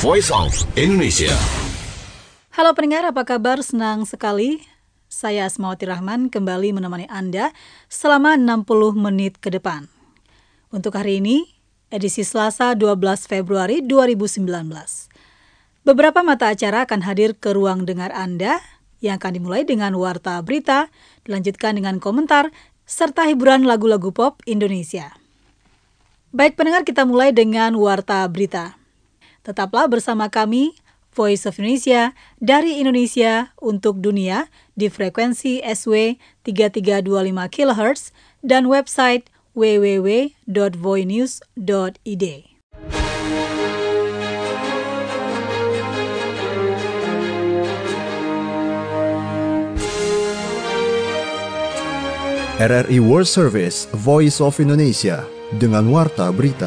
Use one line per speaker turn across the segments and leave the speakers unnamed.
Voice of Indonesia.
Halo pendengar, apa kabar? Senang sekali saya Asmawati Rahman kembali menemani Anda selama 60 menit ke depan. Untuk hari ini, edisi Selasa 12 Februari 2019. Beberapa mata acara akan hadir ke ruang dengar Anda yang akan dimulai dengan warta berita, dilanjutkan dengan komentar, serta hiburan lagu-lagu pop Indonesia. Baik pendengar, kita mulai dengan warta berita. Tetaplah bersama kami, Voice of Indonesia, dari Indonesia untuk dunia di frekuensi SW 3325 kHz dan website www.voinews.id.
RRI World Service, Voice of Indonesia, dengan warta berita.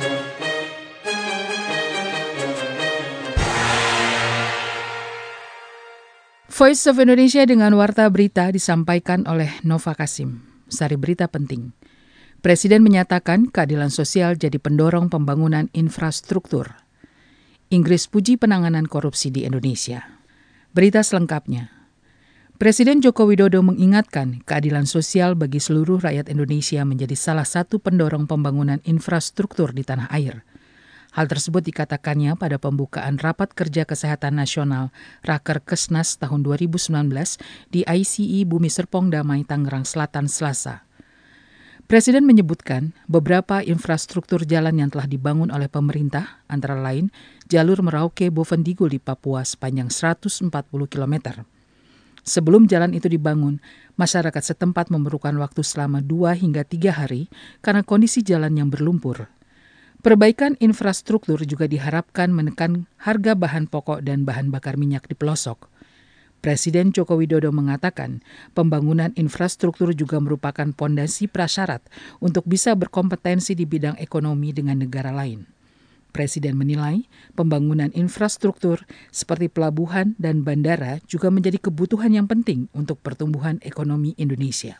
Voice of Indonesia dengan warta berita disampaikan oleh Nova Kasim. Sari berita penting. Presiden menyatakan keadilan sosial jadi pendorong pembangunan infrastruktur. Inggris puji penanganan korupsi di Indonesia. Berita selengkapnya. Presiden Joko Widodo mengingatkan keadilan sosial bagi seluruh rakyat Indonesia menjadi salah satu pendorong pembangunan infrastruktur di tanah air. Hal tersebut dikatakannya pada pembukaan Rapat Kerja Kesehatan Nasional Rakerkesnas tahun 2019 di ICI Bumi Serpong Damai, Tangerang Selatan, Selasa. Presiden menyebutkan beberapa infrastruktur jalan yang telah dibangun oleh pemerintah, antara lain jalur Merauke-Bovendigul di Papua sepanjang 140 km. Sebelum jalan itu dibangun, masyarakat setempat memerlukan waktu selama 2 hingga 3 hari karena kondisi jalan yang berlumpur. Perbaikan infrastruktur juga diharapkan menekan harga bahan pokok dan bahan bakar minyak di pelosok. Presiden Joko Widodo mengatakan pembangunan infrastruktur juga merupakan pondasi prasyarat untuk bisa berkompetensi di bidang ekonomi dengan negara lain. Presiden menilai pembangunan infrastruktur seperti pelabuhan dan bandara juga menjadi kebutuhan yang penting untuk pertumbuhan ekonomi Indonesia.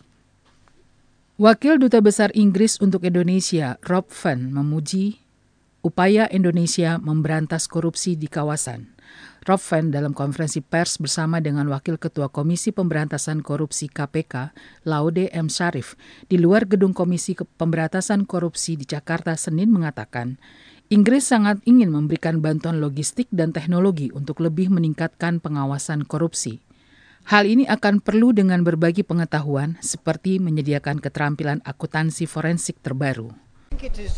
Wakil Duta Besar Inggris untuk Indonesia, Rob Van, memuji upaya Indonesia memberantas korupsi di kawasan. Rob Van dalam konferensi pers bersama dengan Wakil Ketua Komisi Pemberantasan Korupsi KPK, Laude M. Syarif, di luar gedung Komisi Pemberantasan Korupsi di Jakarta Senin mengatakan, Inggris sangat ingin memberikan bantuan logistik dan teknologi untuk lebih meningkatkan pengawasan korupsi. Hal ini akan perlu dengan berbagi pengetahuan seperti menyediakan keterampilan akuntansi forensik terbaru.
I think it is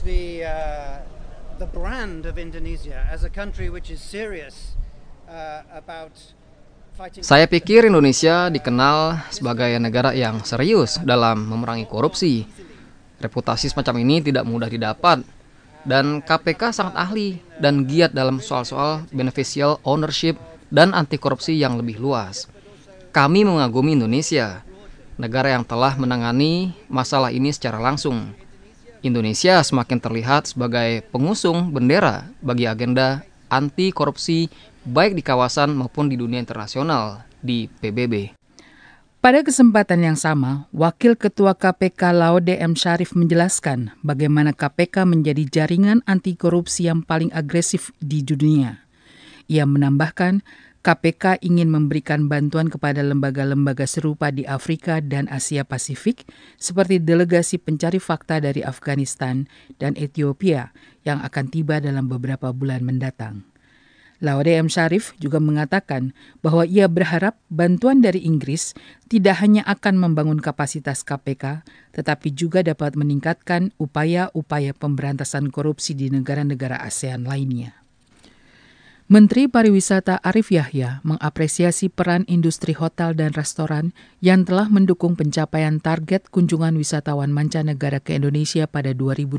the brand of Indonesia as a country which is serious about fighting.
Saya pikir Indonesia dikenal sebagai negara yang serius dalam memerangi korupsi. Reputasi semacam ini tidak mudah didapat. Dan KPK sangat ahli dan giat dalam soal-soal beneficial ownership dan anti korupsi yang lebih luas. Kami mengagumi Indonesia, negara yang telah menangani masalah ini secara langsung. Indonesia semakin terlihat sebagai pengusung bendera bagi agenda anti korupsi baik di kawasan maupun di dunia internasional di PBB.
Pada kesempatan yang sama, Wakil Ketua KPK Laude M. Syarif menjelaskan bagaimana KPK menjadi jaringan anti korupsi yang paling agresif di dunia. Ia menambahkan, KPK ingin memberikan bantuan kepada lembaga-lembaga serupa di Afrika dan Asia Pasifik, seperti delegasi pencari fakta dari Afghanistan dan Ethiopia yang akan tiba dalam beberapa bulan mendatang. Laude M. Syarif juga mengatakan bahwa ia berharap bantuan dari Inggris tidak hanya akan membangun kapasitas KPK, tetapi juga dapat meningkatkan upaya-upaya pemberantasan korupsi di negara-negara ASEAN lainnya. Menteri Pariwisata Arif Yahya mengapresiasi peran industri hotel dan restoran yang telah mendukung pencapaian target kunjungan wisatawan mancanegara ke Indonesia pada 2018.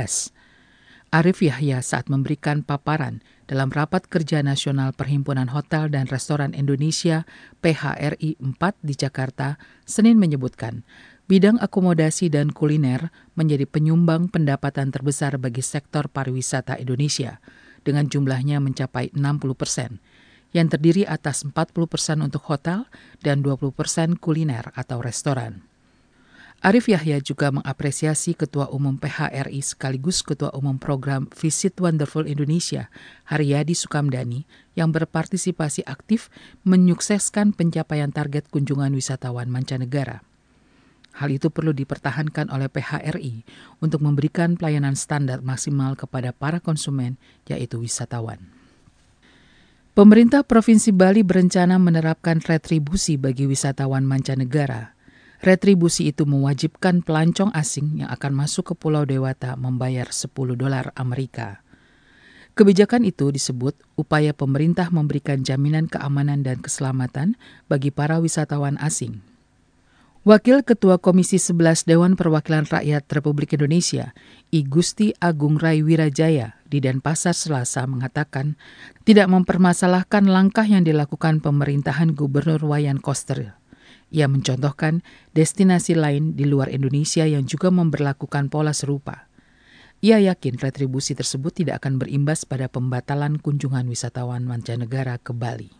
Arif Yahya saat memberikan paparan dalam Rapat Kerja Nasional Perhimpunan Hotel dan Restoran Indonesia PHRI 4 di Jakarta, Senin menyebutkan, bidang akomodasi dan kuliner menjadi penyumbang pendapatan terbesar bagi sektor pariwisata Indonesia, dengan jumlahnya mencapai 60%, yang terdiri atas 40% untuk hotel dan 20% kuliner atau restoran. Arief Yahya juga mengapresiasi Ketua Umum PHRI sekaligus Ketua Umum Program Visit Wonderful Indonesia, Haryadi Sukamdhani, yang berpartisipasi aktif menyukseskan pencapaian target kunjungan wisatawan mancanegara. Hal itu perlu dipertahankan oleh PHRI untuk memberikan pelayanan standar maksimal kepada para konsumen, yaitu wisatawan. Pemerintah Provinsi Bali berencana menerapkan retribusi bagi wisatawan mancanegara. Retribusi itu mewajibkan pelancong asing yang akan masuk ke Pulau Dewata membayar $10 Amerika. Kebijakan itu disebut upaya pemerintah memberikan jaminan keamanan dan keselamatan bagi para wisatawan asing. Wakil Ketua Komisi 11 Dewan Perwakilan Rakyat Republik Indonesia, I Gusti Agung Rai Wirajaya, di Denpasar Selasa mengatakan tidak mempermasalahkan langkah yang dilakukan pemerintahan Gubernur Wayan Koster. Ia mencontohkan destinasi lain di luar Indonesia yang juga memberlakukan pola serupa. Ia yakin retribusi tersebut tidak akan berimbas pada pembatalan kunjungan wisatawan mancanegara ke Bali.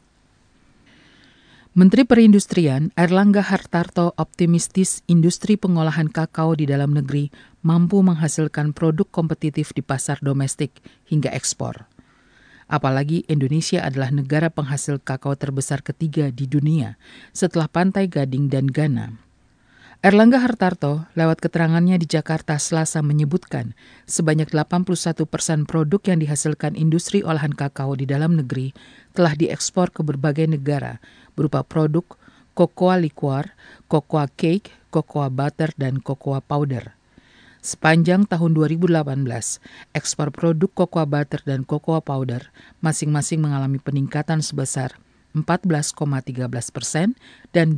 Menteri Perindustrian Airlangga Hartarto optimistis industri pengolahan kakao di dalam negeri mampu menghasilkan produk kompetitif di pasar domestik hingga ekspor. Apalagi Indonesia adalah negara penghasil kakao terbesar ketiga di dunia setelah Pantai Gading dan Ghana. Airlangga Hartarto lewat keterangannya di Jakarta Selasa menyebutkan sebanyak 81% produk yang dihasilkan industri olahan kakao di dalam negeri telah diekspor ke berbagai negara berupa produk cocoa liquor, cocoa cake, cocoa butter, dan cocoa powder. Sepanjang tahun 2018, ekspor produk cocoa butter dan cocoa powder masing-masing mengalami peningkatan sebesar 14,13% dan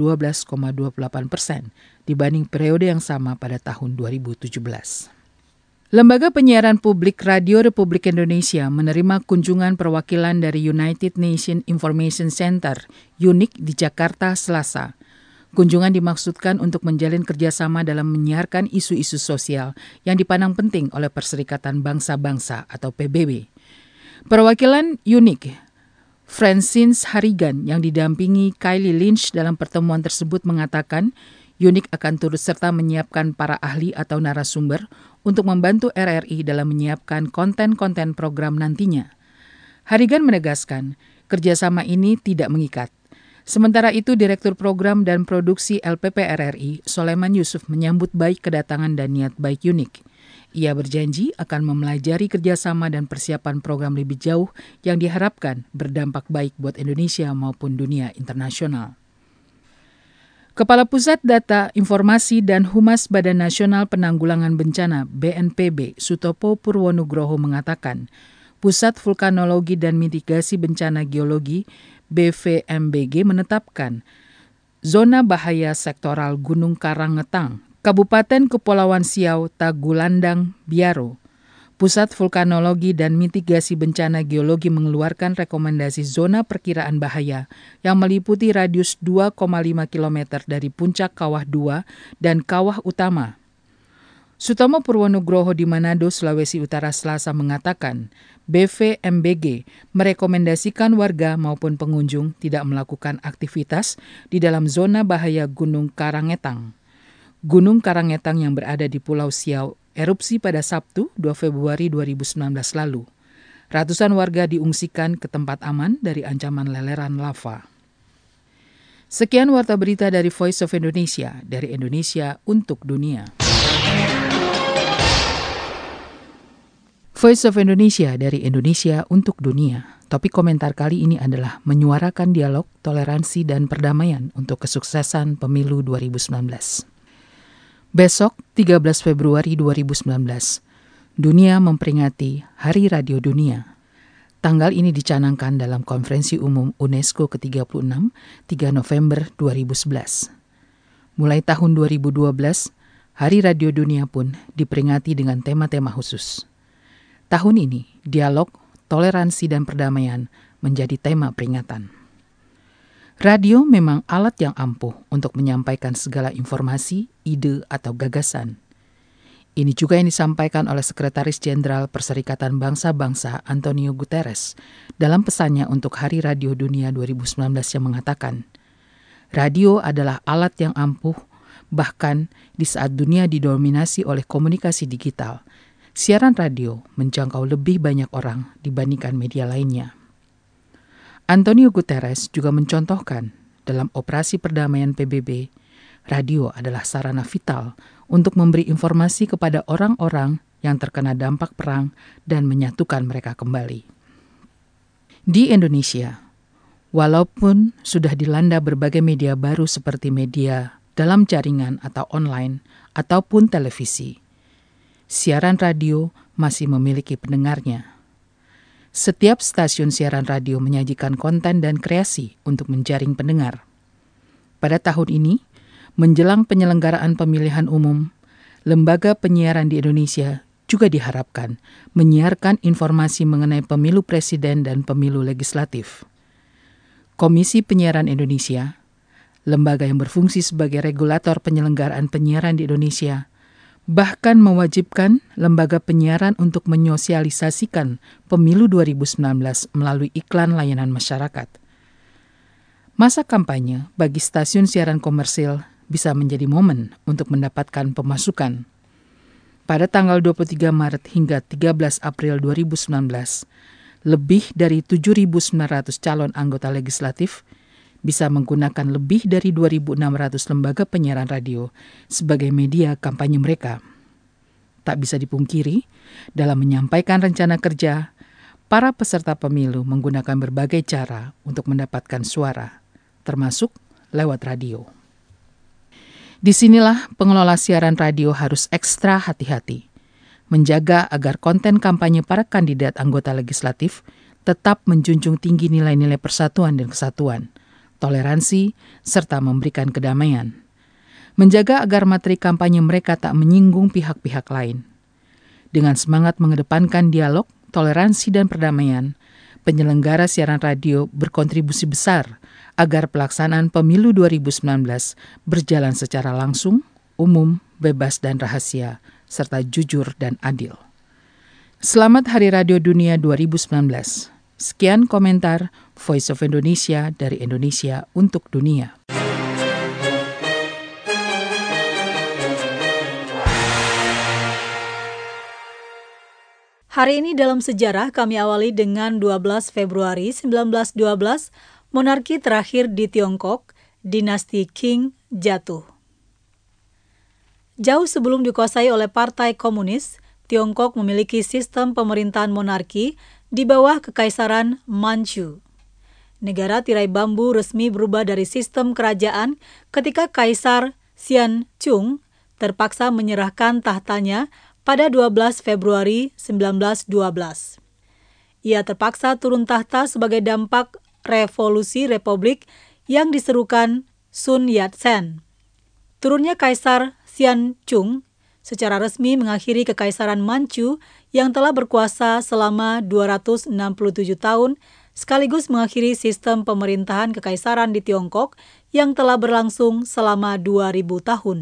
12,28% dibanding periode yang sama pada tahun 2017. Lembaga Penyiaran Publik Radio Republik Indonesia menerima kunjungan perwakilan dari United Nations Information Center, UNIC, di Jakarta Selasa. Kunjungan dimaksudkan untuk menjalin kerjasama dalam menyiarkan isu-isu sosial yang dipandang penting oleh Perserikatan Bangsa-Bangsa atau PBB. Perwakilan UNIC, Francine Harigan, yang didampingi Kylie Lynch dalam pertemuan tersebut mengatakan UNIC akan turut serta menyiapkan para ahli atau narasumber untuk membantu RRI dalam menyiapkan konten-konten program nantinya. Harigan menegaskan kerjasama ini tidak mengikat. Sementara itu, Direktur Program dan Produksi LPP RRI, Soleman Yusuf, menyambut baik kedatangan dan niat baik UNIC. Ia berjanji akan mempelajari kerjasama dan persiapan program lebih jauh yang diharapkan berdampak baik buat Indonesia maupun dunia internasional. Kepala Pusat Data, Informasi, dan Humas Badan Nasional Penanggulangan Bencana BNPB, Sutopo Purwonugroho mengatakan, Pusat Vulkanologi dan Mitigasi Bencana Geologi BVMBG menetapkan zona bahaya sektoral Gunung Karangetang, Kabupaten Kepulauan Siau, Tagulandang, Biaro. Pusat Vulkanologi dan Mitigasi Bencana Geologi mengeluarkan rekomendasi zona perkiraan bahaya yang meliputi radius 2,5 km dari puncak Kawah 2 dan Kawah Utama. Sutomo Purwonugroho di Manado, Sulawesi Utara Selasa mengatakan BVMBG merekomendasikan warga maupun pengunjung tidak melakukan aktivitas di dalam zona bahaya Gunung Karangetang. Gunung Karangetang yang berada di Pulau Siau erupsi pada Sabtu 2 Februari 2019 lalu. Ratusan warga diungsikan ke tempat aman dari ancaman leleran lava. Sekian warta berita dari Voice of Indonesia, dari Indonesia untuk dunia. Voice of Indonesia dari Indonesia untuk dunia. Topik komentar kali ini adalah menyuarakan dialog, toleransi, dan perdamaian untuk kesuksesan pemilu 2019. Besok, 13 Februari 2019, dunia memperingati Hari Radio Dunia. Tanggal ini dicanangkan dalam Konferensi Umum UNESCO ke-36, 3 November 2011. Mulai tahun 2012, Hari Radio Dunia pun diperingati dengan tema-tema khusus. Tahun ini, dialog, toleransi, dan perdamaian menjadi tema peringatan. Radio memang alat yang ampuh untuk menyampaikan segala informasi, ide, atau gagasan. Ini juga yang disampaikan oleh Sekretaris Jenderal Perserikatan Bangsa-Bangsa Antonio Guterres dalam pesannya untuk Hari Radio Dunia 2019 yang mengatakan, radio adalah alat yang ampuh Bahkan di saat dunia didominasi oleh komunikasi digital, siaran radio menjangkau lebih banyak orang dibandingkan media lainnya. Antonio Guterres juga mencontohkan dalam operasi perdamaian PBB, radio adalah sarana vital untuk memberi informasi kepada orang-orang yang terkena dampak perang dan menyatukan mereka kembali. Di Indonesia, walaupun sudah dilanda berbagai media baru seperti media dalam jaringan atau online ataupun televisi, siaran radio masih memiliki pendengarnya. Setiap stasiun siaran radio menyajikan konten dan kreasi untuk menjaring pendengar. Pada tahun ini, menjelang penyelenggaraan pemilihan umum, lembaga penyiaran di Indonesia juga diharapkan menyiarkan informasi mengenai pemilu presiden dan pemilu legislatif. Komisi Penyiaran Indonesia, lembaga yang berfungsi sebagai regulator penyelenggaraan penyiaran di Indonesia, bahkan mewajibkan lembaga penyiaran untuk menyosialisasikan pemilu 2019 melalui iklan layanan masyarakat. Masa kampanye bagi stasiun siaran komersil bisa menjadi momen untuk mendapatkan pemasukan. Pada tanggal 23 Maret hingga 13 April 2019, lebih dari 7.900 calon anggota legislatif bisa menggunakan lebih dari 2.600 lembaga penyiaran radio sebagai media kampanye mereka. Tak bisa dipungkiri, dalam menyampaikan rencana kerja, para peserta pemilu menggunakan berbagai cara untuk mendapatkan suara, termasuk lewat radio. Disinilah pengelola siaran radio harus ekstra hati-hati, menjaga agar konten kampanye para kandidat anggota legislatif tetap menjunjung tinggi nilai-nilai persatuan dan kesatuan, toleransi, serta memberikan kedamaian. Menjaga agar materi kampanye mereka tak menyinggung pihak-pihak lain. Dengan semangat mengedepankan dialog, toleransi, dan perdamaian, penyelenggara siaran radio berkontribusi besar agar pelaksanaan pemilu 2019 berjalan secara langsung, umum, bebas dan rahasia, serta jujur dan adil. Selamat Hari Radio Dunia 2019. Sekian komentar Voice of Indonesia dari Indonesia untuk dunia.
Hari ini dalam sejarah kami awali dengan 12 Februari 1912, monarki terakhir di Tiongkok, dinasti Qing, jatuh. Jauh sebelum dikuasai oleh Partai Komunis, Tiongkok memiliki sistem pemerintahan monarki di bawah Kekaisaran Manchu. Negara tirai bambu resmi berubah dari sistem kerajaan ketika Kaisar Xian Chung terpaksa menyerahkan tahtanya pada 12 Februari 1912. Ia terpaksa turun tahta sebagai dampak revolusi republik yang diserukan Sun Yat-sen. Turunnya Kaisar Xian Chung secara resmi mengakhiri Kekaisaran Manchu yang telah berkuasa selama 267 tahun, sekaligus mengakhiri sistem pemerintahan kekaisaran di Tiongkok yang telah berlangsung selama 2000 tahun.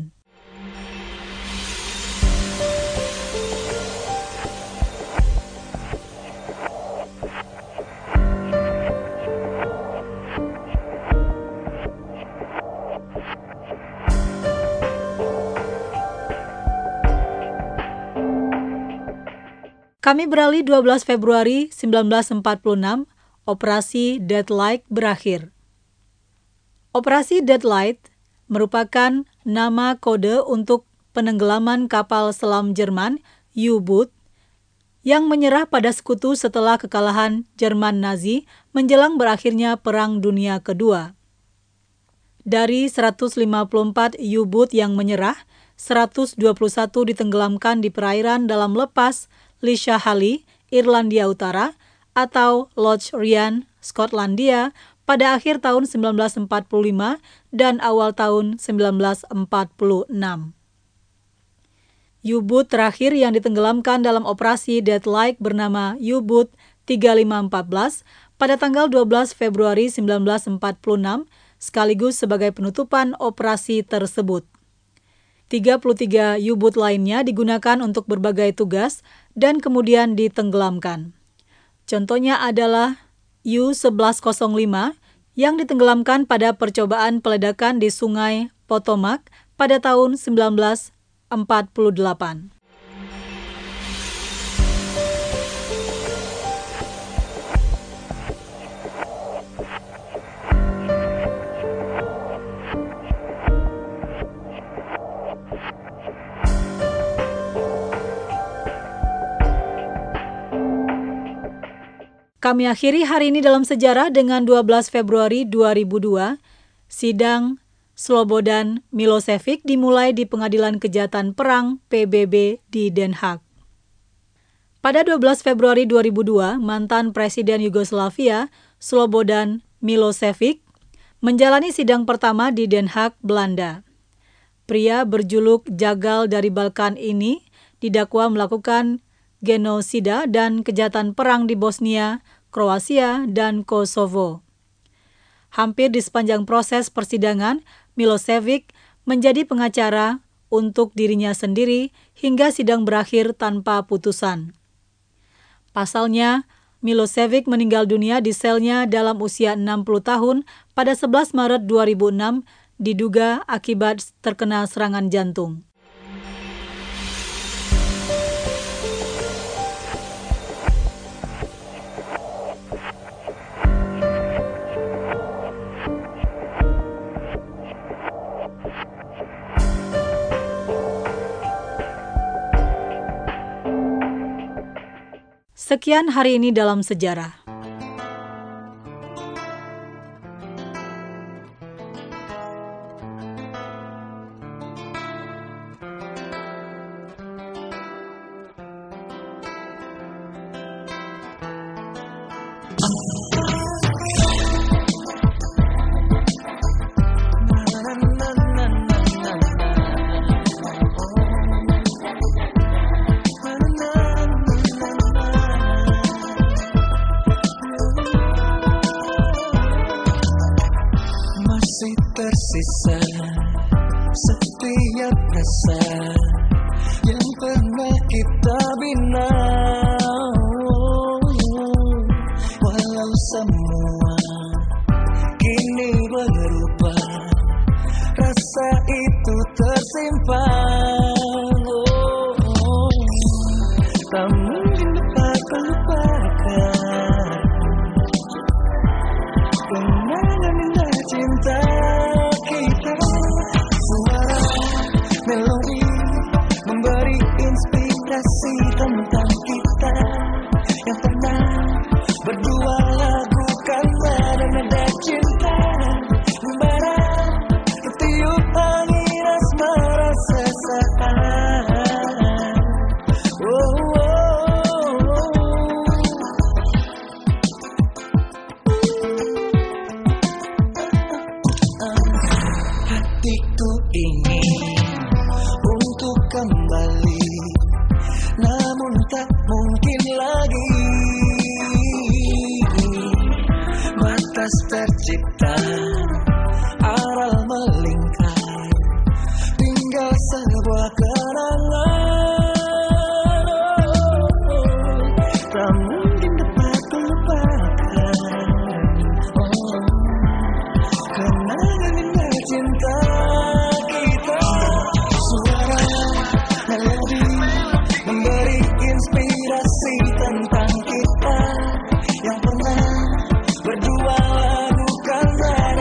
Kami beralih 12 Februari 1946, Operasi Deadlight berakhir. Operasi Deadlight merupakan nama kode untuk penenggelaman kapal selam Jerman U-Boot yang menyerah pada sekutu setelah kekalahan Jerman Nazi menjelang berakhirnya Perang Dunia Kedua. Dari 154 U-Boot yang menyerah, 121 ditenggelamkan di perairan dalam lepas Lishahali, Irlandia Utara, atau Loch Ryan, Skotlandia, pada akhir tahun 1945 dan awal tahun 1946. U-Boot terakhir yang ditenggelamkan dalam operasi Deadlight bernama U-Boot 3514 pada tanggal 12 Februari 1946, sekaligus sebagai penutupan operasi tersebut. 33 U-Boot lainnya digunakan untuk berbagai tugas dan kemudian ditenggelamkan. Contohnya adalah U-1105 yang ditenggelamkan pada percobaan peledakan di Sungai Potomac pada tahun 1948. Kami akhiri hari ini dalam sejarah dengan 12 Februari 2002, sidang Slobodan Milošević dimulai di Pengadilan Kejahatan Perang PBB di Den Haag. Pada 12 Februari 2002, mantan Presiden Yugoslavia Slobodan Milošević menjalani sidang pertama di Den Haag, Belanda. Pria berjuluk Jagal dari Balkan ini didakwa melakukan genosida dan kejahatan perang di Bosnia, Kroasia, dan Kosovo. Hampir di sepanjang proses persidangan, Milošević menjadi pengacara untuk dirinya sendiri hingga sidang berakhir tanpa putusan. Pasalnya, Milošević meninggal dunia di selnya dalam usia 60 tahun pada 11 Maret 2006, diduga akibat terkena serangan jantung. Sekian hari ini dalam sejarah.
Tersisa setiap rasa yang pernah kita bina, walau semua kini berubah, rasa itu tersimpan. Tak mungkin dapat terlupakan kenangan indah cinta. Melodi memberi inspirasi tentang kita yang pernah berdua lakukan nada cinta membara tertiup angin asmara sesaat. Hatiku ingin untuk kembali, namun tak mungkin lagi. Batas tercipta, aral melingkar, tinggal sebuah kenangan. Tak mungkin dapat terlupakan kenangan indah cinta. Memberi inspirasi tentang kita yang pernah berdua lakukan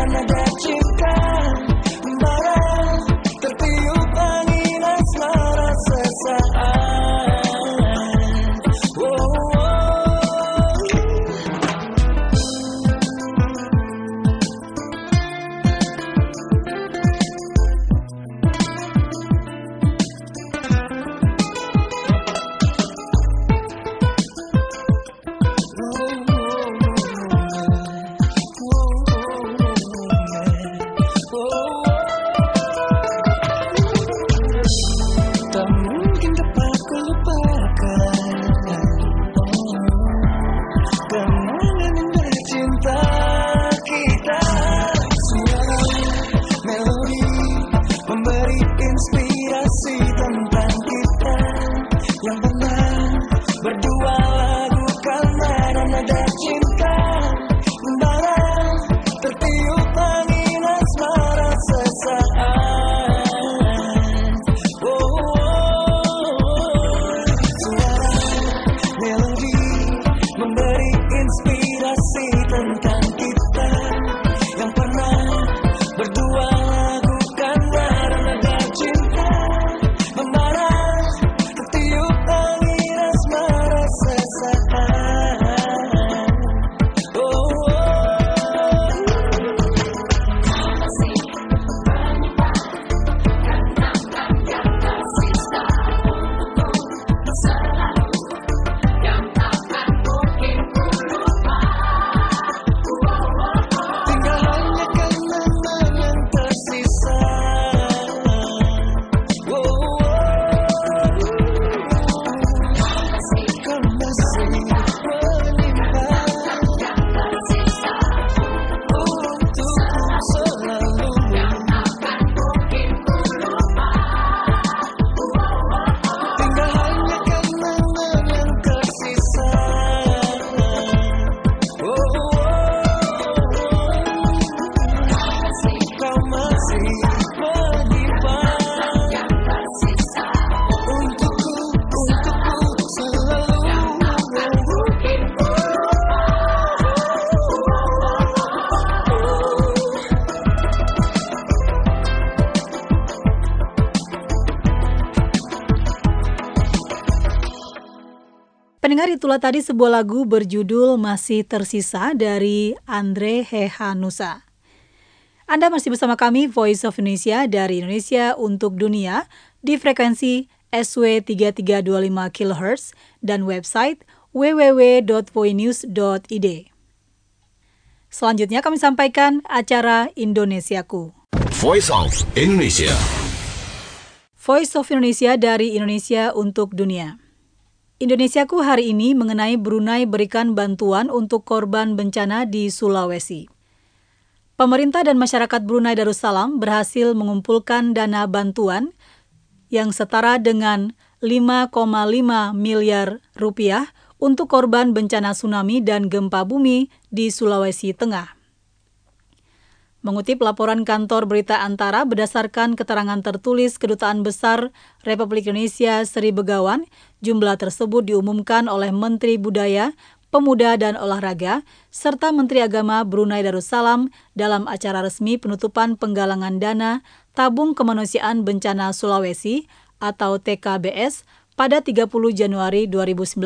Pendengar, itulah tadi sebuah lagu berjudul Masih Tersisa dari Andre Hehanusa. Anda masih bersama kami, Voice of Indonesia dari Indonesia untuk Dunia, di frekuensi SW 3325 kHz dan website www.voinews.id. Selanjutnya kami sampaikan acara Indonesiaku.
Voice of Indonesia.
Voice of Indonesia dari Indonesia untuk Dunia. Indonesiaku hari ini mengenai Brunei berikan bantuan untuk korban bencana di Sulawesi. Pemerintah dan masyarakat Brunei Darussalam berhasil mengumpulkan dana bantuan yang setara dengan 5,5 miliar rupiah untuk korban bencana tsunami dan gempa bumi di Sulawesi Tengah. Mengutip laporan kantor berita Antara berdasarkan keterangan tertulis Kedutaan Besar Republik Indonesia Sri Begawan, jumlah tersebut diumumkan oleh Menteri Budaya, Pemuda dan Olahraga, serta Menteri Agama Brunei Darussalam dalam acara resmi penutupan penggalangan dana Tabung Kemanusiaan Bencana Sulawesi atau TKBS pada 30 Januari 2019.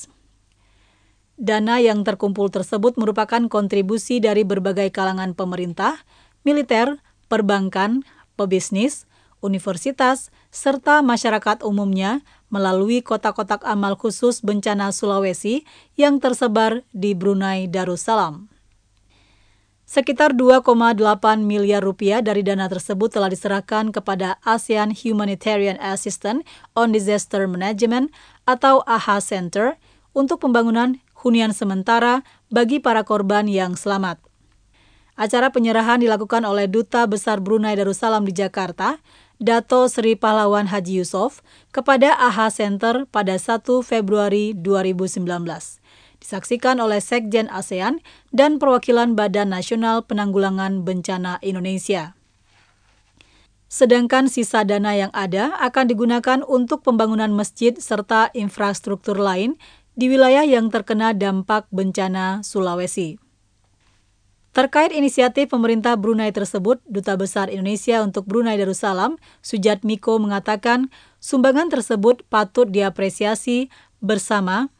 Dana yang terkumpul tersebut merupakan kontribusi dari berbagai kalangan pemerintah, militer, perbankan, pebisnis, universitas, serta masyarakat umumnya melalui kotak-kotak amal khusus bencana Sulawesi yang tersebar di Brunei Darussalam. Sekitar 2,8 miliar rupiah dari dana tersebut telah diserahkan kepada ASEAN Humanitarian Assistance on Disaster Management atau AHA Center untuk pembangunan hunian sementara bagi para korban yang selamat. Acara penyerahan dilakukan oleh Duta Besar Brunei Darussalam di Jakarta, Dato Sri Pahlawan Haji Yusof, kepada AHA Center pada 1 Februari 2019. Disaksikan oleh Sekjen ASEAN dan perwakilan Badan Nasional Penanggulangan Bencana Indonesia. Sedangkan sisa dana yang ada akan digunakan untuk pembangunan masjid serta infrastruktur lain di wilayah yang terkena dampak bencana Sulawesi. Terkait inisiatif pemerintah Brunei tersebut, Duta Besar Indonesia untuk Brunei Darussalam, Sujatmiko, mengatakan sumbangan tersebut patut diapresiasi bersama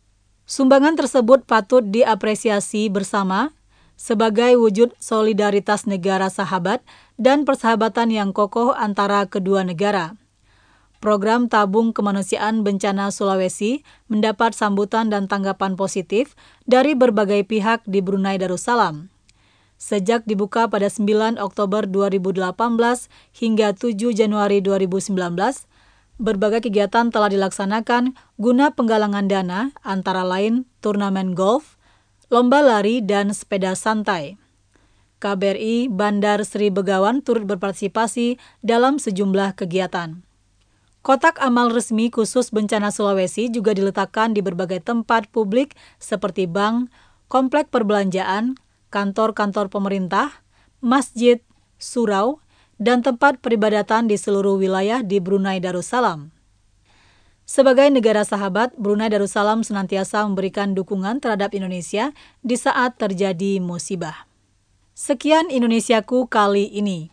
sebagai wujud solidaritas negara sahabat dan persahabatan yang kokoh antara kedua negara. Program Tabung Kemanusiaan Bencana Sulawesi mendapat sambutan dan tanggapan positif dari berbagai pihak di Brunei Darussalam. Sejak dibuka pada 9 Oktober 2018 hingga 7 Januari 2019, berbagai kegiatan telah dilaksanakan guna penggalangan dana, antara lain turnamen golf, lomba lari, dan sepeda santai. KBRI Bandar Sri Begawan turut berpartisipasi dalam sejumlah kegiatan. Kotak amal resmi khusus bencana Sulawesi juga diletakkan di berbagai tempat publik seperti bank, komplek perbelanjaan, kantor-kantor pemerintah, masjid, surau, dan tempat peribadatan di seluruh wilayah di Brunei Darussalam. Sebagai negara sahabat, Brunei Darussalam senantiasa memberikan dukungan terhadap Indonesia di saat terjadi musibah. Sekian Indonesiaku kali ini.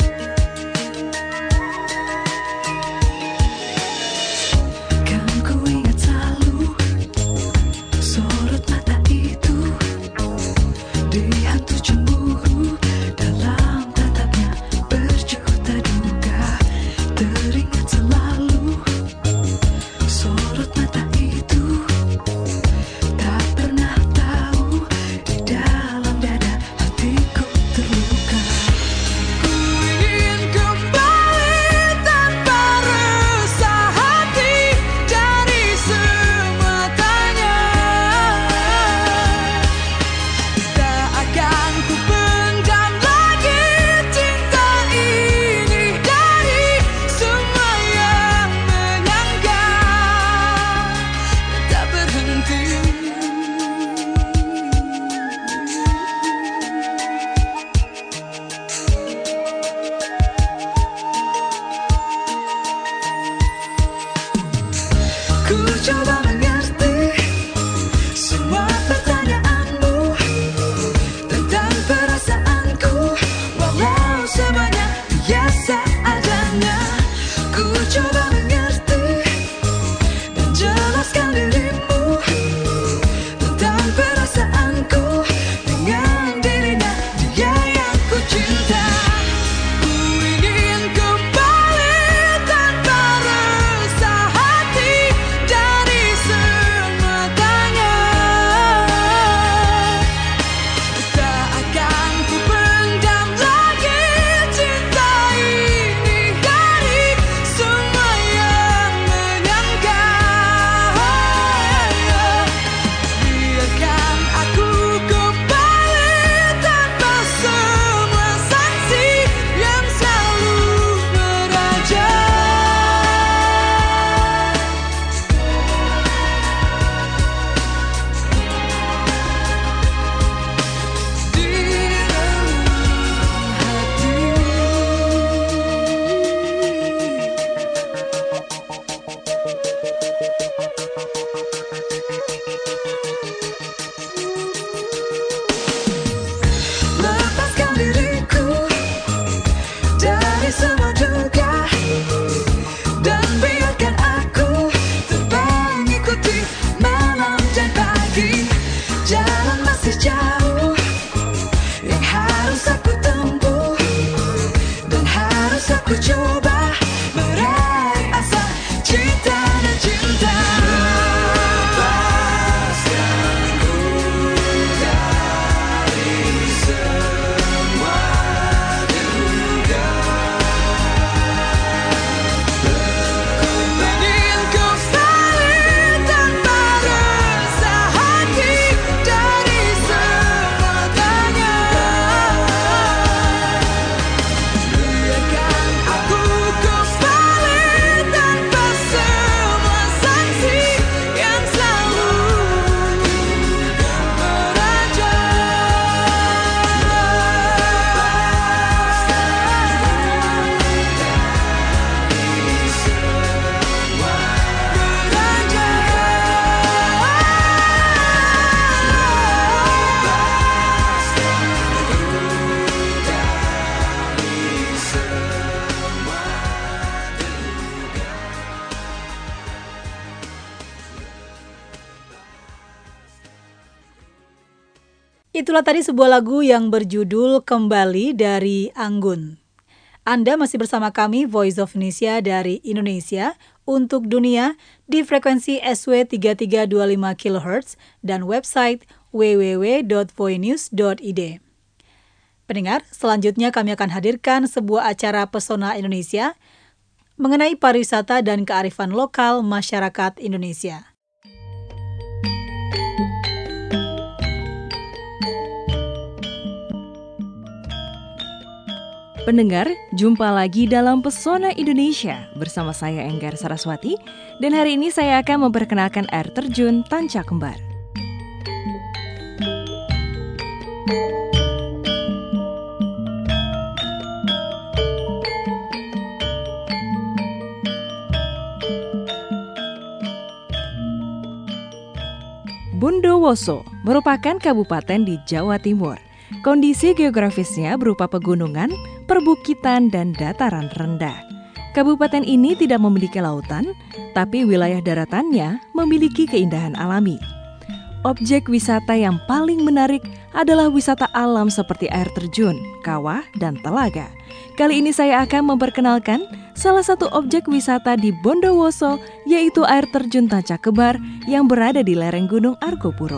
Kan ku
Itulah tadi sebuah lagu yang berjudul Kembali dari Anggun. Anda masih bersama kami Voice of Indonesia dari Indonesia untuk dunia di frekuensi SW 3325 kHz dan website www.voinews.id. Pendengar, selanjutnya kami akan hadirkan sebuah acara Pesona Indonesia mengenai pariwisata dan kearifan lokal masyarakat Indonesia.
Pendengar, jumpa lagi dalam Pesona Indonesia bersama saya Enggar Saraswati, dan hari ini saya akan memperkenalkan air terjun Tanca Kembar. Bondowoso merupakan kabupaten di Jawa Timur. Kondisi geografisnya berupa pegunungan, perbukitan, dan dataran rendah. Kabupaten ini tidak memiliki lautan, tapi wilayah daratannya memiliki keindahan alami. Objek wisata yang paling menarik adalah wisata alam seperti air terjun, kawah, dan telaga. Kali ini saya akan memperkenalkan salah satu objek wisata di Bondowoso, yaitu air terjun Tanca Kembar yang berada di lereng Gunung Argopuro.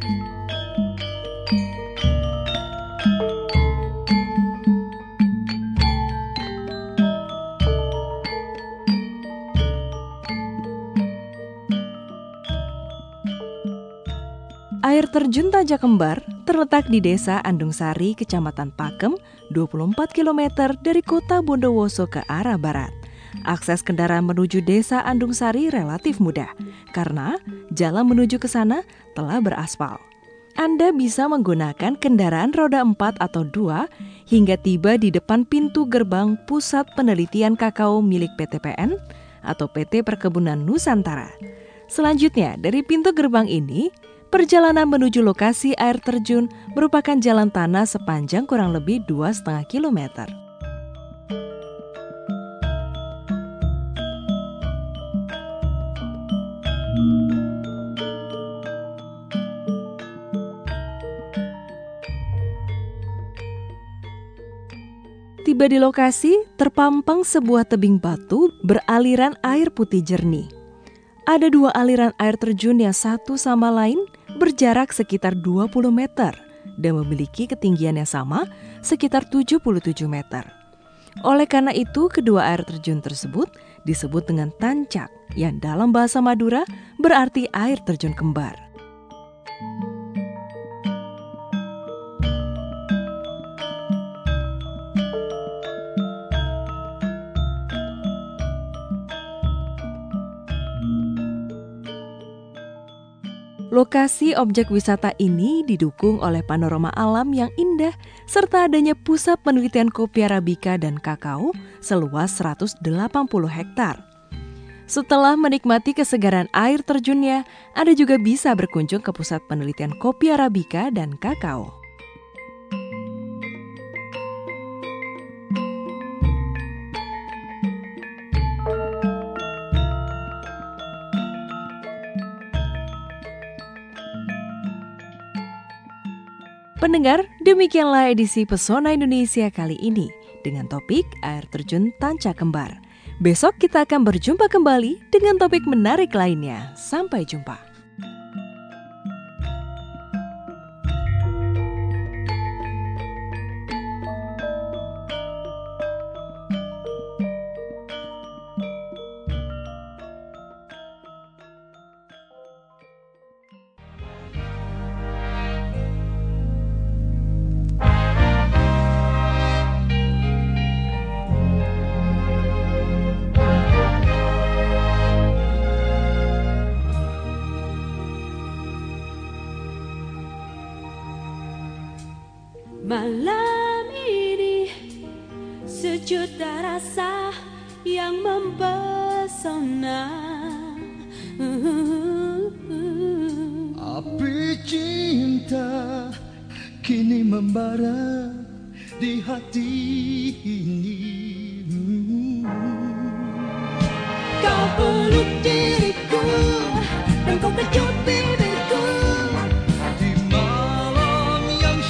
Air terjun Tanca Kembar terletak di Desa Andungsari, Kecamatan Pakem, 24 km dari kota Bondowoso ke arah barat. Akses kendaraan menuju Desa Andungsari relatif mudah, karena jalan menuju ke sana telah beraspal. Anda bisa menggunakan kendaraan roda 4 atau 2 hingga tiba di depan pintu gerbang Pusat Penelitian Kakao milik PT PN atau PT Perkebunan Nusantara. Selanjutnya, dari pintu gerbang ini, perjalanan menuju lokasi air terjun merupakan jalan tanah sepanjang kurang lebih 2,5 km. Tiba di lokasi, terpampang sebuah tebing batu beraliran air putih jernih. Ada 2 aliran air terjun yang satu sama lain berjarak sekitar 20 meter dan memiliki ketinggian yang sama sekitar 77 meter. Oleh karena itu, kedua air terjun tersebut disebut dengan tancak, yang dalam bahasa Madura berarti air terjun kembar. Lokasi objek wisata ini didukung oleh panorama alam yang indah serta adanya pusat penelitian kopi Arabica dan kakao seluas 180 hektar. Setelah menikmati kesegaran air terjunnya, Anda juga bisa berkunjung ke pusat penelitian kopi Arabica dan kakao. Pendengar, demikianlah edisi Pesona Indonesia kali ini dengan topik air terjun Tanca Kembar. Besok kita akan berjumpa kembali dengan topik menarik lainnya. Sampai jumpa.
Malam ini sejuta rasa yang mempesona.
Api cinta kini membara di hati ini.
Kau peluk diriku dan kau kejut bibirku.
Di malam yang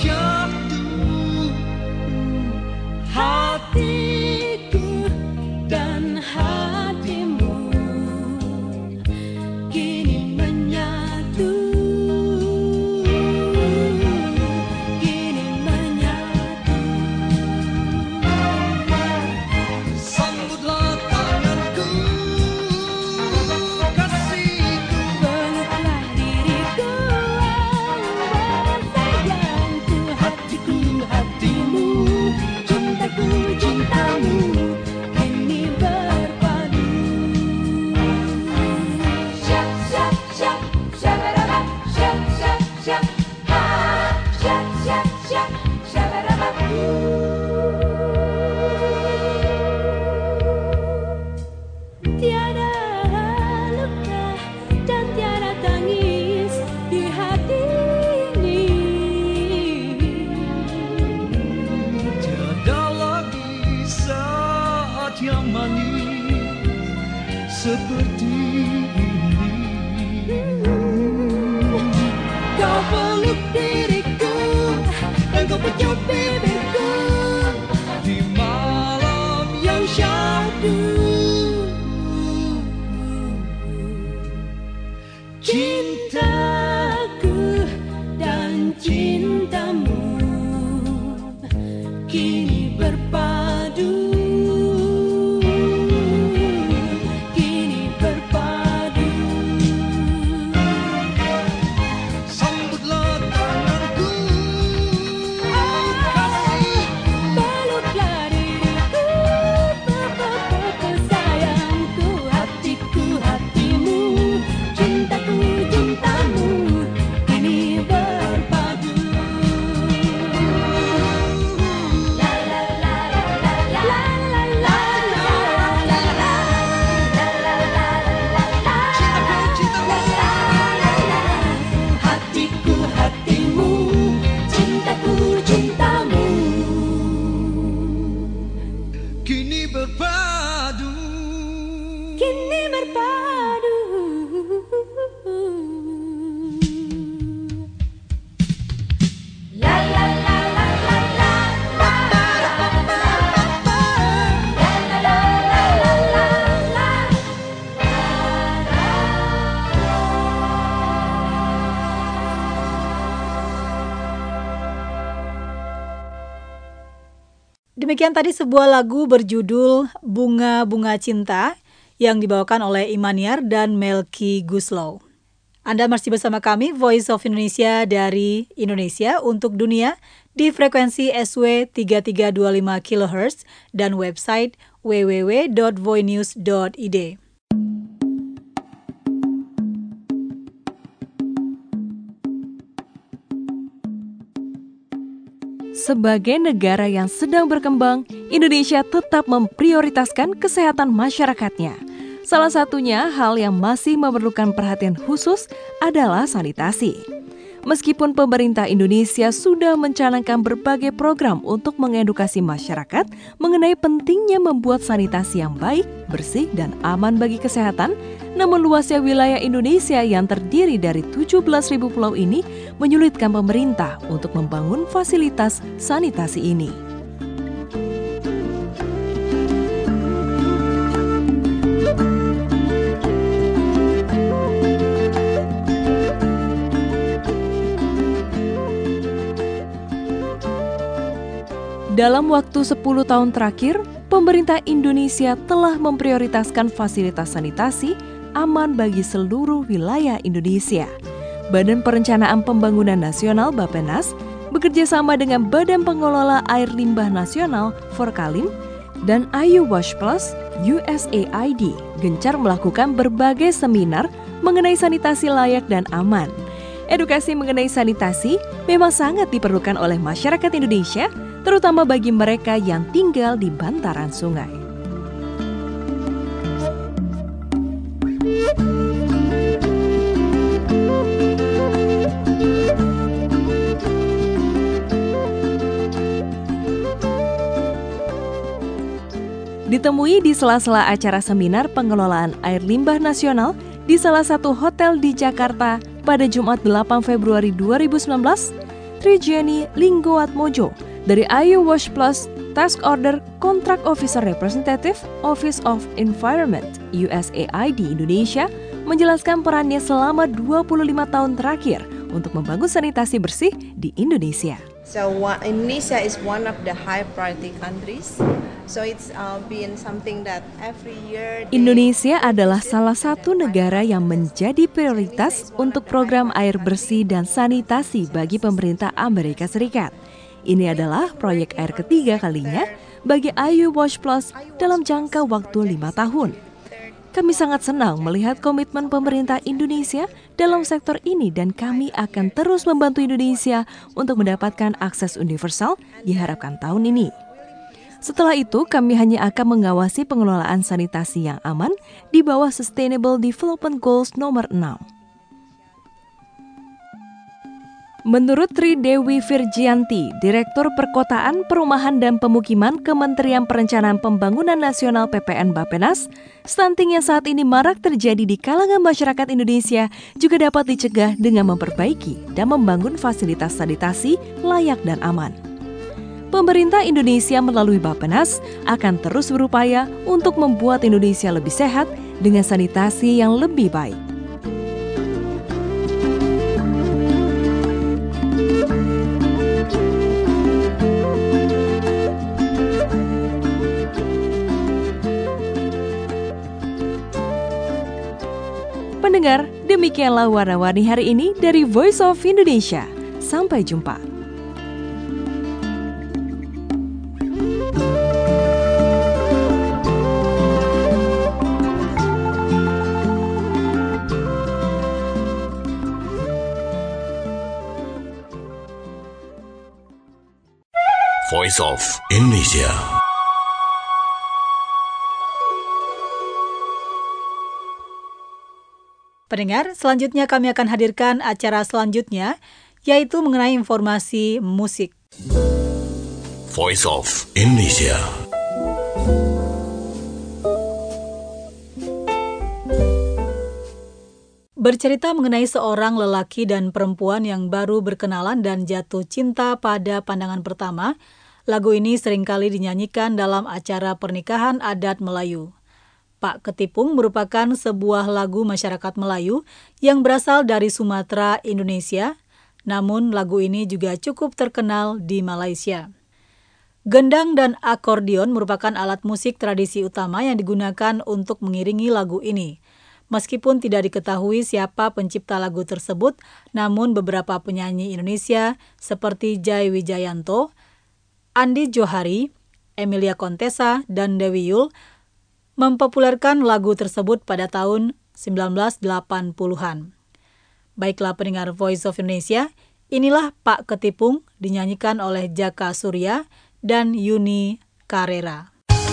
seperti ini.
Kau peluk diriku dan kau penyup bibirku
Di malam yang
syahdu. Cintaku dan cintamu kini berpadu, kini berpadu.
sambutlah tanganku, kasih.
Peluklah diriku, sayangku, hatiku, hatimu, cintaku, cintamu kini berpadu. La la la la la la la la la la hatiku, hatimu, cintaku, cintamu
Kini berpadu.
kini berpadu. La la la la la la la la la la.
Demikian tadi sebuah lagu berjudul Bunga-Bunga Cinta yang dibawakan oleh Imaniar dan Melky Guslow. Anda masih bersama kami, Voice of Indonesia dari Indonesia untuk dunia di frekuensi SW 3325 kHz dan website www.voinews.id.
Sebagai negara yang sedang berkembang, Indonesia tetap memprioritaskan kesehatan masyarakatnya. Salah satunya hal yang masih memerlukan perhatian khusus adalah sanitasi. Meskipun pemerintah Indonesia sudah mencanangkan berbagai program untuk mengedukasi masyarakat mengenai pentingnya membuat sanitasi yang baik, bersih, dan aman bagi kesehatan, namun luasnya wilayah Indonesia yang terdiri dari 17.000 pulau ini menyulitkan pemerintah untuk membangun fasilitas sanitasi ini. Dalam waktu 10 tahun terakhir, pemerintah Indonesia telah memprioritaskan fasilitas sanitasi aman bagi seluruh wilayah Indonesia. Badan Perencanaan Pembangunan Nasional Bappenas bekerja sama dengan Badan Pengelola Air Limbah Nasional Forkalim dan IU Wash Plus USAID gencar melakukan berbagai seminar mengenai sanitasi layak dan aman. Edukasi mengenai sanitasi memang sangat diperlukan oleh masyarakat Indonesia, terutama bagi mereka yang tinggal di bantaran sungai. Ditemui di sela-sela acara seminar pengelolaan air limbah nasional di salah satu hotel di Jakarta pada Jumat 8 Februari 2019, Trijeni Linggoatmojo dari IU Wash Plus Task Order Contract Officer Representative Office of Environment USAID Indonesia menjelaskan perannya selama 25 tahun terakhir untuk membangun sanitasi bersih di Indonesia.
So Indonesia is one of the high priority countries. So it's been something that every year
Indonesia adalah salah satu negara yang menjadi prioritas untuk program air bersih dan sanitasi bagi pemerintah Amerika Serikat. Ini adalah proyek air ketiga kalinya bagi IU Wash Plus dalam jangka waktu 5 tahun. Kami sangat senang melihat komitmen pemerintah Indonesia dalam sektor ini dan kami akan terus membantu Indonesia untuk mendapatkan akses universal diharapkan tahun ini. Setelah itu, kami hanya akan mengawasi pengelolaan sanitasi yang aman di bawah Sustainable Development Goals nomor 6. Menurut Tri Dewi Virgianti, Direktur Perkotaan, Perumahan dan Pemukiman Kementerian Perencanaan Pembangunan Nasional PPN Bappenas, stunting yang saat ini marak terjadi di kalangan masyarakat Indonesia juga dapat dicegah dengan memperbaiki dan membangun fasilitas sanitasi layak dan aman. Pemerintah Indonesia melalui Bappenas akan terus berupaya untuk membuat Indonesia lebih sehat dengan sanitasi yang lebih baik. Pendengar, demikianlah warna-warni hari ini dari Voice of Indonesia. Sampai jumpa.
Voice of Indonesia.
Pendengar, selanjutnya kami akan hadirkan acara selanjutnya, yaitu mengenai informasi musik.
Voice of Indonesia.
Bercerita mengenai seorang lelaki dan perempuan yang baru berkenalan dan jatuh cinta pada pandangan pertama, lagu ini seringkali dinyanyikan dalam acara pernikahan adat Melayu. Pak Ketipung merupakan sebuah lagu masyarakat Melayu yang berasal dari Sumatera, Indonesia, namun lagu ini juga cukup terkenal di Malaysia. Gendang dan akordeon merupakan alat musik tradisi utama yang digunakan untuk mengiringi lagu ini. Meskipun tidak diketahui siapa pencipta lagu tersebut, namun beberapa penyanyi Indonesia seperti Jai Wijayanto, Andi Johari, Emilia Contessa, dan Dewi Yul mempopulerkan lagu tersebut pada tahun 1980-an. Baiklah pendengar Voice of Indonesia, inilah Pak Ketipung dinyanyikan oleh Jaka Surya dan Yuni Carrera.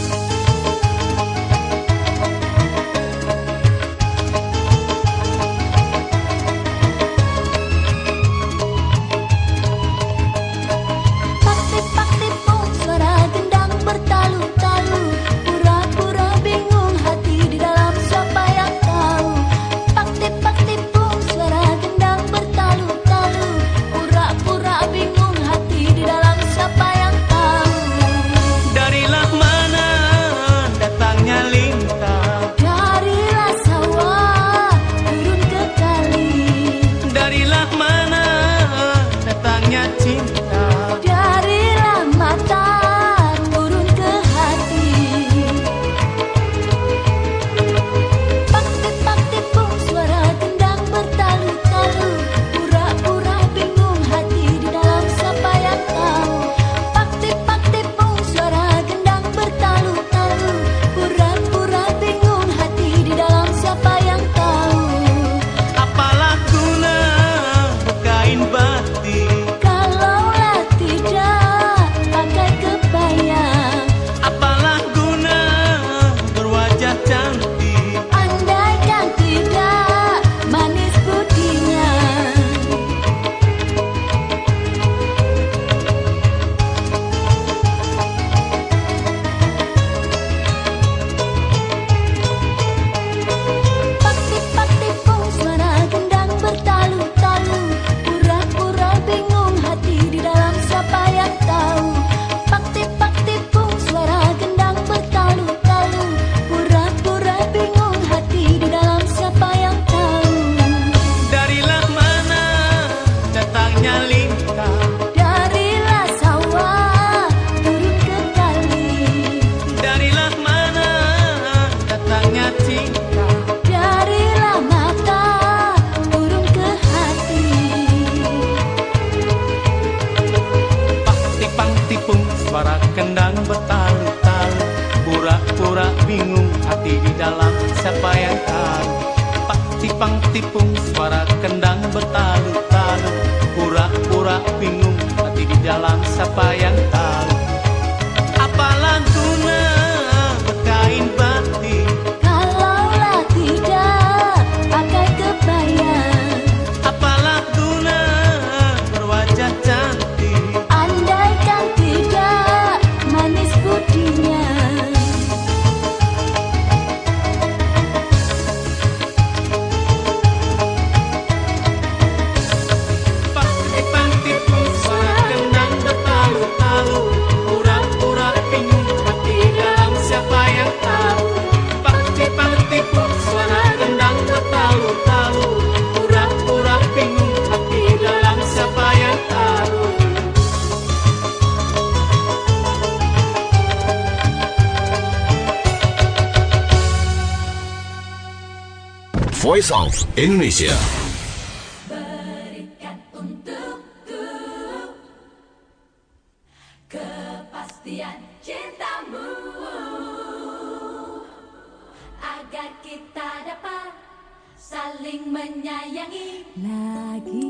Tipung suara kendang bertalu-talu, pura-pura bingung hati di dalam siapa yang tahu. Apalah guna berkain batik
kalaulah tidak pakai kebaya.
Apalah guna
Voice of Indonesia.
Berikan untukku kepastian cintamu, agar kita dapat saling menyayangi lagi.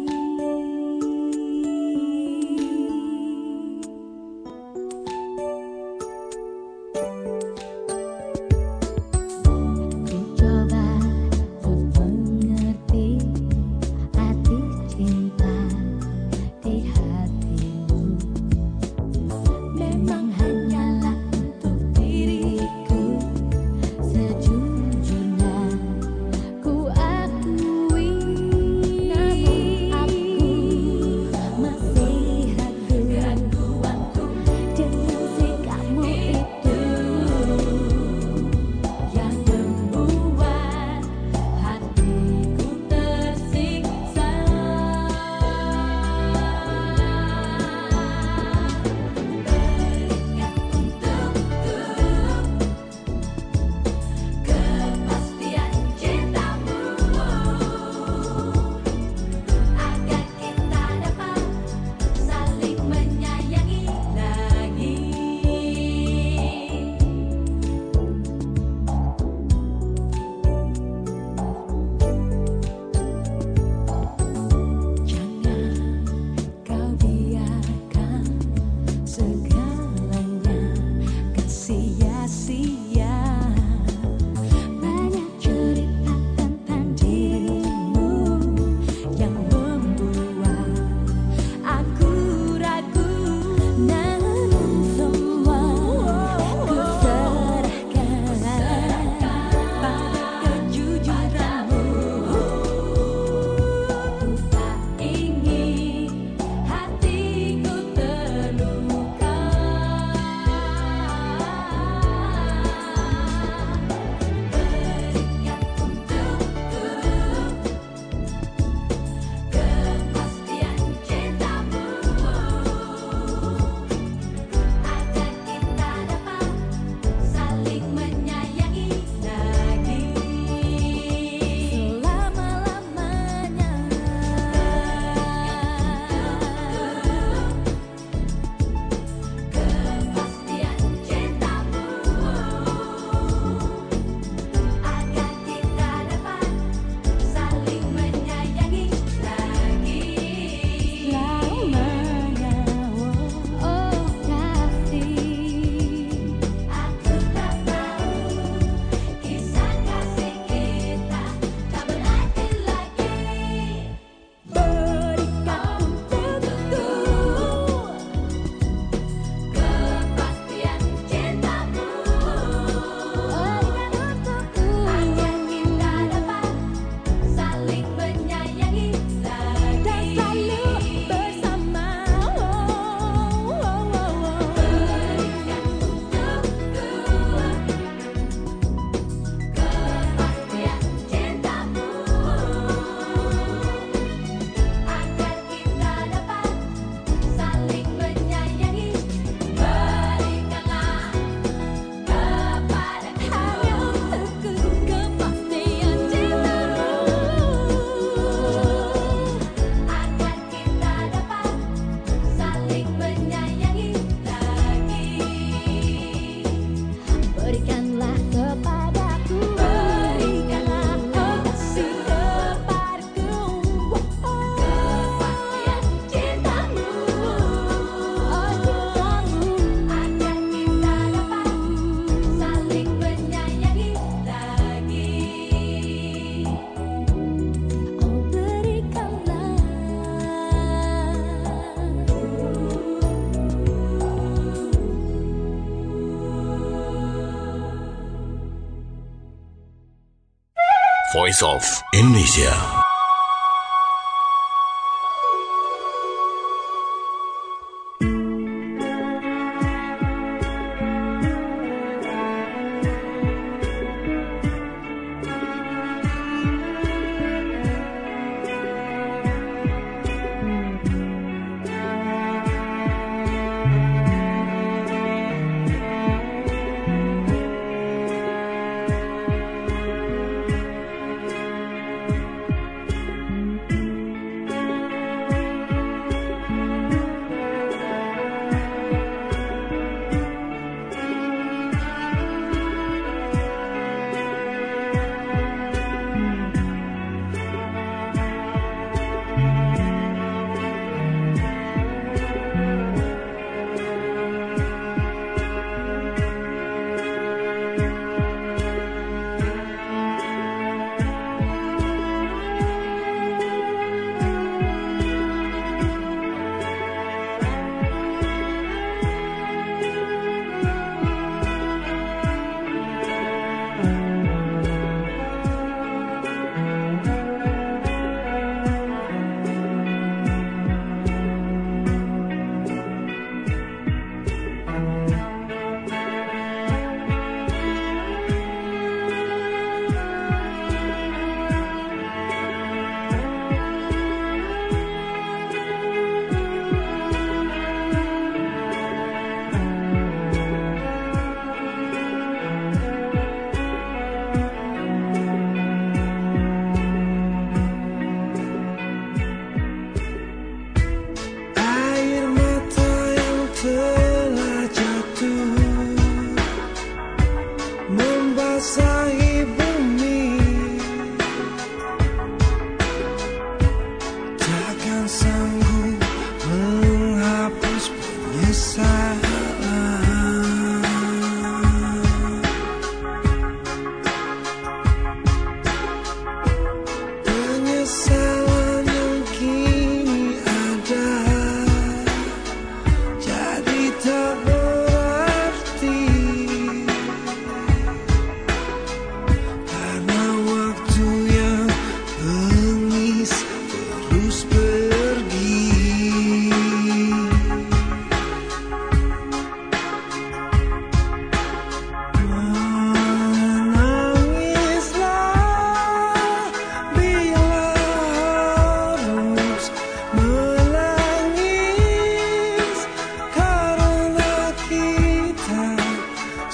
Voice of Indonesia.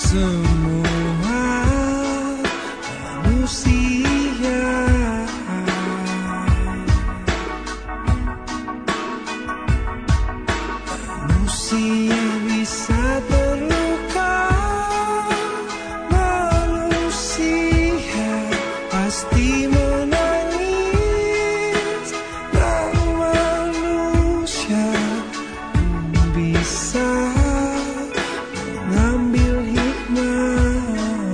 semua manusia. Manusia bisa terluka, manusia pasti menangis, dan manusia bisa mengambil hikmah.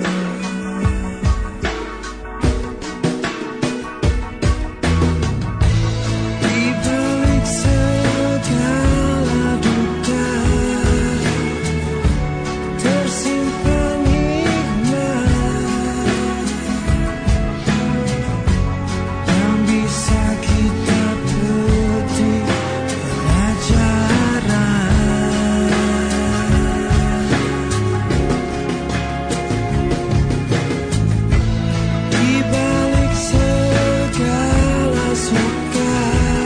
Di balik segala duka tersimpan hikmah yang bisa kita petik pelajaran. Di balik segala suka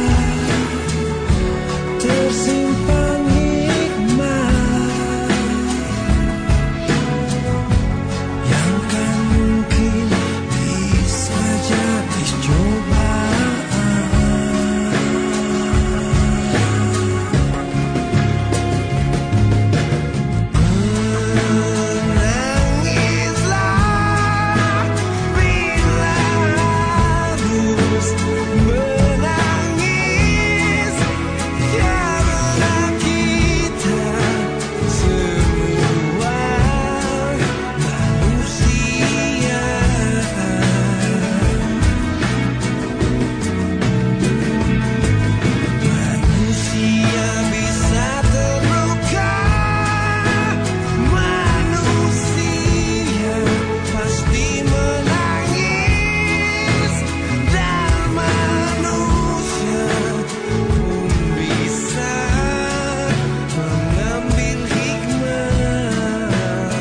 tersimpan hikmah yang kan mungkin bisa jadi cobaan. Menangislah bila harus menangis, karena kita semua manusia. Manusia bisa terluka, manusia pasti menangis, dan manusia pun bisa mengambil hikmah.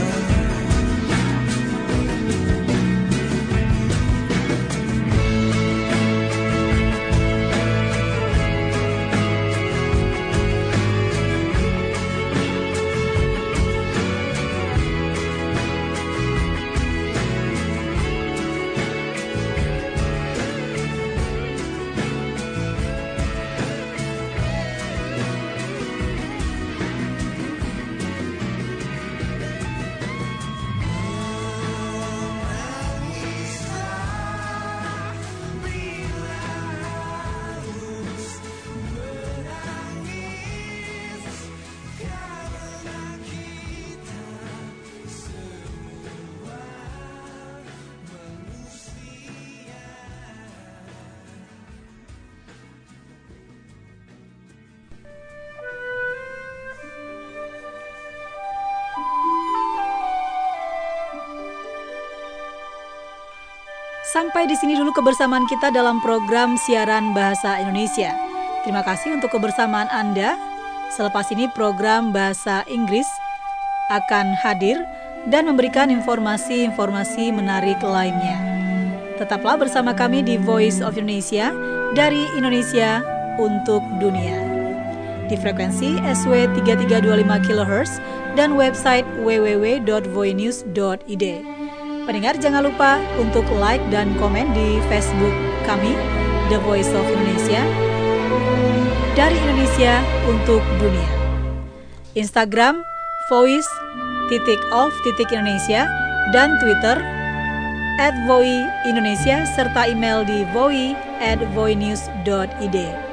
Sampai di sini dulu kebersamaan kita dalam program siaran Bahasa Indonesia. Terima kasih untuk kebersamaan Anda. Selepas ini program Bahasa Inggris akan hadir dan memberikan informasi-informasi menarik lainnya. Tetaplah bersama kami di Voice of Indonesia, dari Indonesia untuk dunia. Di frekuensi SW 3325 kHz dan website www.voinews.id. Pendengar jangan lupa untuk like dan komen di Facebook kami, The Voice of Indonesia, dari Indonesia untuk dunia. Instagram voice_of_Indonesia dan Twitter @voi_Indonesia serta email di voi@voinews.id.